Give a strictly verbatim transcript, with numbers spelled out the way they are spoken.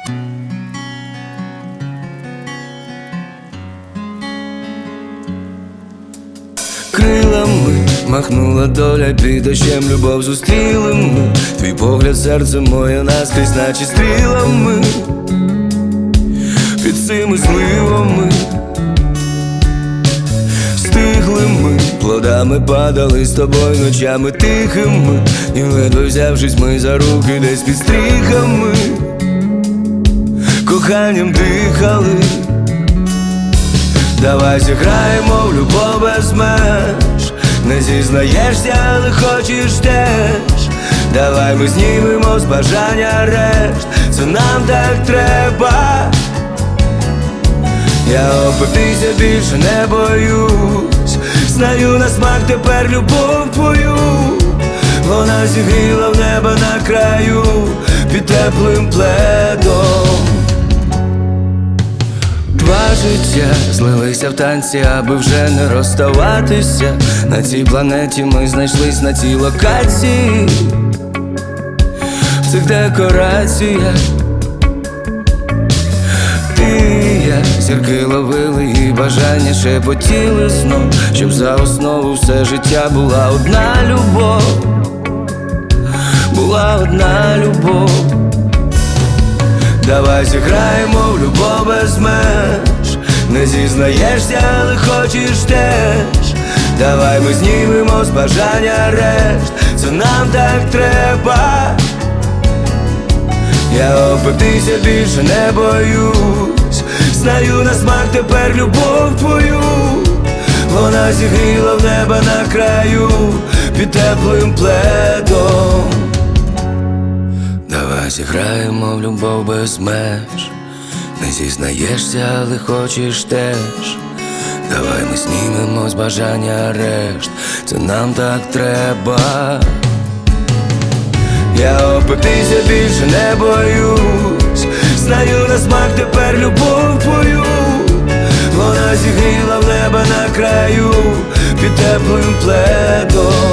Крилами махнула доля, під дощем любов зустріли ми. Твій погляд, серце моє наскрізь, наче стрілами, під цими зливами. Стигли ми, плодами падали з тобою ночами тихими, і ледве взявшись ми за руки десь під стріхами, коханням дихали. Давай зіграємо в любов без меж, не зізнаєшся, але хочеш теж. Давай ми знімемо з бажання решт, це нам так треба. Я опитися більше не боюсь, знаю на смак тепер любов твою. Вона зігріла в небо на краю під теплим пледом. Два життя злилися в танці, аби вже не розставатися. На цій планеті ми знайшлись, на цій локації, в цих декораціях. Ти і я, зірки ловили і бажання шепотіли знов, щоб за основу все життя була одна любов, була одна любов. Давай зіграємо в любов без меж, не зізнаєшся, але хочеш теж. Давай ми знімемо з бажання решт, це нам так треба. Я опитися більше не боюсь, знаю на смак тепер любов твою. Вона зігріла в небо на краю під теплим пледом. Давай зіграємо в любов без меж, не зізнаєшся, але хочеш теж. Давай ми знімемо з бажання решт, це нам так треба. Я опитися більше не боюсь, знаю на смак тепер любов твою. Вона зігріла в небо на краю під теплим пледом.